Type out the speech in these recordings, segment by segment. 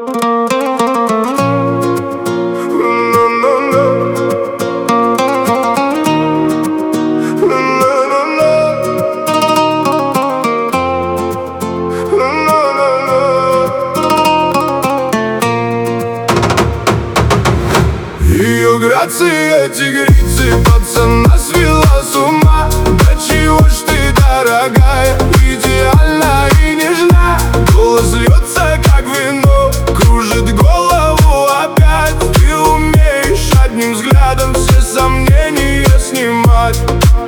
Ее грация тигрицы пацана свела с ума. Да чего ж ты, дорогая, идеальна и нежна. Голос льется, как вино, кружит голову опять. Ты умеешь одним взглядом все сомнения снимать.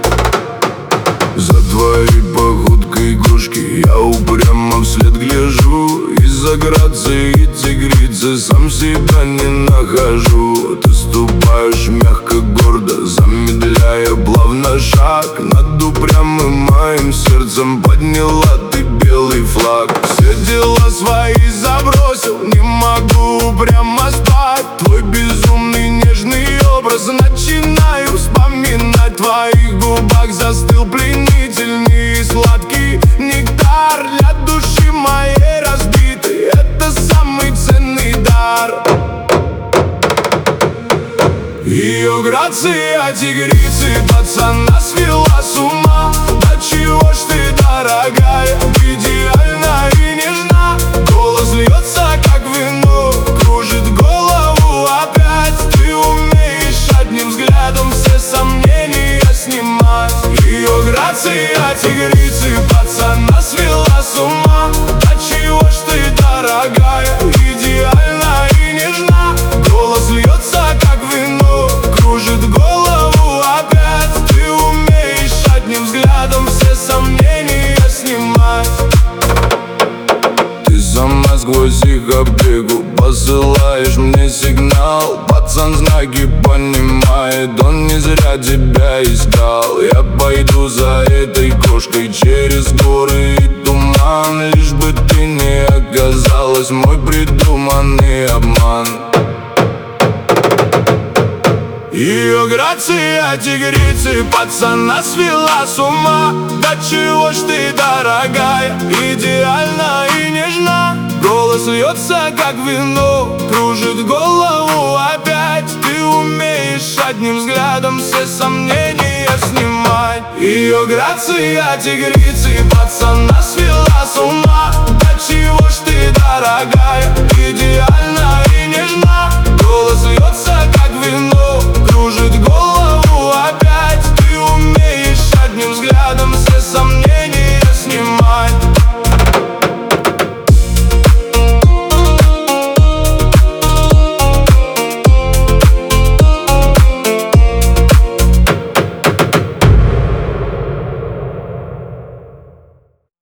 За твоей походкой кошки я упрямо вслед гляжу. Из-за грации тигрицы сам себя не нахожу. Ты ступаешь мягко, гордо, замедляя плавно шаг. Над упрямым моим сердцем подняла ты белый флаг. Все дела свои забросил, не могу прямо спать. Твой безумный нежный образ начинаю вспоминать. В твоих губах застыл пленительный сладкий нектар. Для души моей разбитой это самый ценный дар. Ее грация тигрицы пацана свела с ума. Да чего ж ты, дорогая, идеальна и нежна. Голос льется, как вино, кружит голову опять. Ты умеешь одним взглядом все сомнения снимать. Ее грация тигрицы пацана свела с ума. Да чего ж ты, дорогая, идеальна и нежна. Голос льется, как вино, кружит голову опять. Ты умеешь одним взглядом все сомнения снимать. Ты сама сквозь их опеку посылаешь мне сигнал. Пацан знаки понимает, он не зря тебя искал. Я пойду за этой кошкой через горы и туман. Лишь бы ты не оказалась мой придуманный обман. Ее грация тигрицы пацана свела с ума. Да чего ж ты, дорогая, идеальна и нежна. Голос льется, как вино, кружит голову опять. Ты умеешь одним взглядом все сомнения снимать. Ее грация тигрицы пацана свела с ума. Да чего ж ты, дорогая,